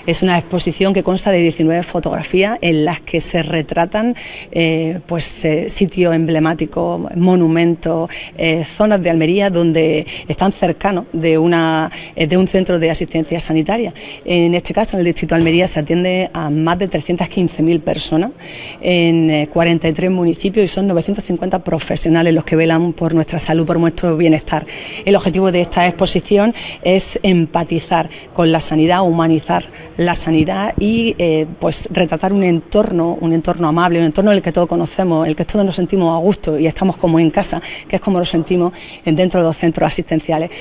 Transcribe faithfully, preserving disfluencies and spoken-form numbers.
Es una exposición que consta de diecinueve fotografías en las que se retratan eh, pues eh, sitios emblemáticos, monumentos, eh, zonas de Almería donde están cercanos de, una, eh, de un centro de asistencia sanitaria. En este caso, en el distrito de Almería se atiende a más de trescientas quince mil personas en eh, cuarenta y tres municipios y son novecientos cincuenta profesionales los que velan por nuestra salud, por nuestro bienestar. El objetivo de esta exposición es empatizar con la sanidad, humanizar la sanidad y eh, pues retratar un entorno, un entorno amable, un entorno en el que todos conocemos, en el que todos nos sentimos a gusto y estamos como en casa, que es como nos sentimos dentro de los centros asistenciales.